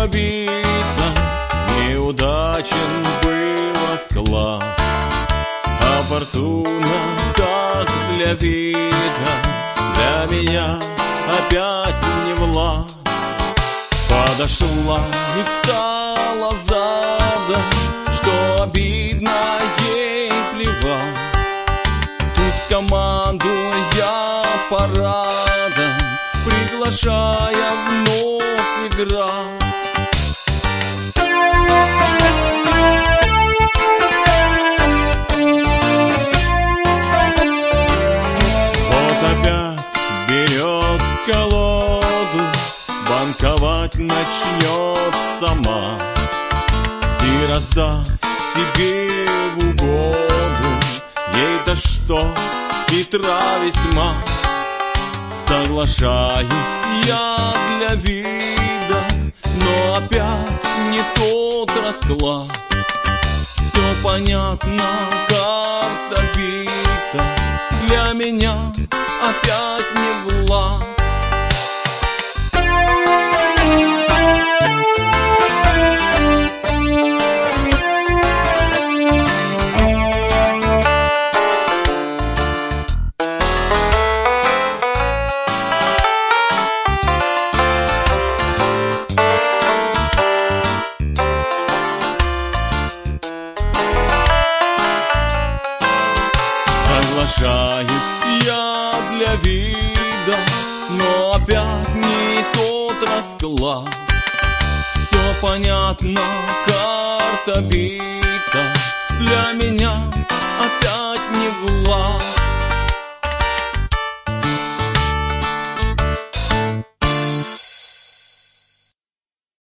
побита, неудачен был расклад. А фортуна так для вида, для меня опять не влад. Подошла и стала задом, что обидно ей плевать. Тут командуя парадом, приглашая вновь играть. Колоду банковать начнет сама и раздаст себе в угоду. Ей-то что, хитра весьма. Соглашаюсь я для вида, но опять не тот расклад. Все понятно, карта бита, для меня опять не влад. Соглашаюсь я для вида, но опять не тот расклад. Все понятно, карта бита, для меня